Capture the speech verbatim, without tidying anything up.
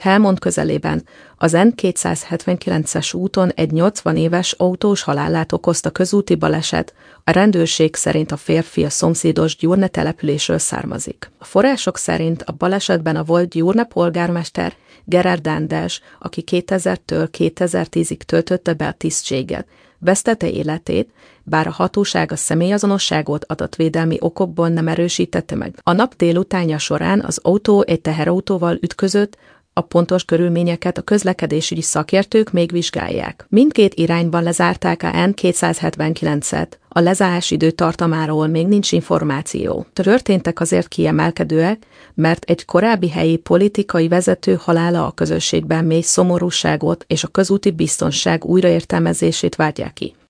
Helmond közelében, az N kétszázhetvenkilences úton egy nyolcvan éves autós halálát okozta közúti baleset, a rendőrség szerint a férfi a szomszédos Gyurne településről származik. A források szerint a balesetben a volt Gyurne polgármester Gerard András, aki kétezertől kétezer-tízig töltötte be a tisztséget, vesztette életét, bár a hatóság a személyazonosságot adatvédelmi okokból nem erősítette meg. A nap délutánja során az autó egy teherautóval ütközött, a pontos körülményeket a közlekedésügyi szakértők még vizsgálják. Mindkét irányban lezárták a N kétszázhetvenkilencet, a lezárás időtartamáról még nincs információ. Történtek azért kiemelkedőek, mert egy korábbi helyi politikai vezető halála a közösségben mély szomorúságot és a közúti biztonság újraértelmezését váltják ki.